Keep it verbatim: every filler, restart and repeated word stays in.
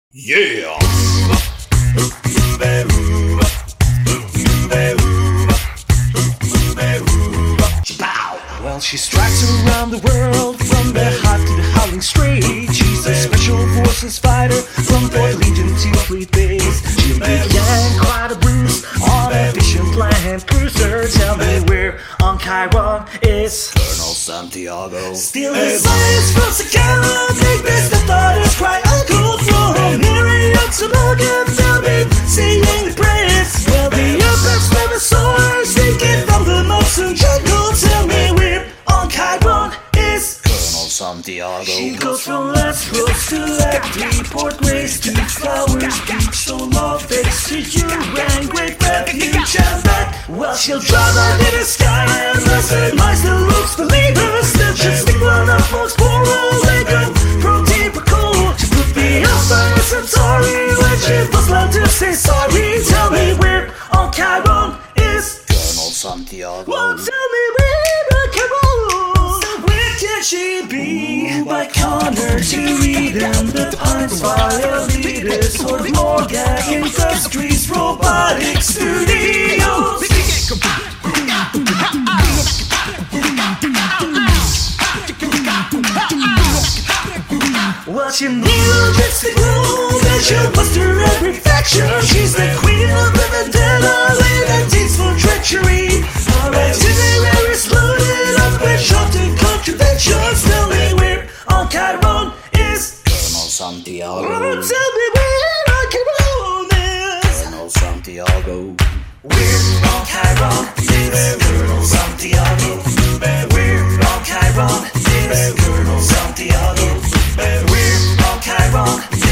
Yeah! Well, she strikes around the world, from the hot to the howling straight. She's a special forces fighter, from Fort Legion to Fleet Base. She'll be gang, quite a bruise, on a efficient land cruiser. Tell me where on Chiron is Colonel Santiago. Still the science from Sakara, make this the fighters cry uncle from Miriam to Morgan, tell me, singing the praise. Well, the Earth's never soars, speaking from the mountain jungle. Tell me where on Chiron is Colonel Santiago. She goes from Last Rose to Lackley, Port Grace to Flowers Beach, so love face to you, and great refuge and back. Well, she'll drive under the sky and maximize the looks believers. Still just stick one up folks for a Lego protein for cool. She put me on fire Centauri when she was loud to say sorry. Tell me where on Chiron is Colonel Santiago. well, tell me where on Chiron. So where can she be? By Connor to read and the Pines Fire Leaders or Morgan Industries Robotic Studios. Well, she knew just the groove and she'll buster every faction. She's the queen of the vendetta, leading teams for treachery. Our itinerary is loaded up with shocking contraventions. Tell me where on Chiron is Colonel Santiago. oh, tell me where on Chiron is Colonel Santiago. Where on Chiron is Colonel Santiago. Where on Chiron is Colonel Santiago. Where on Chiron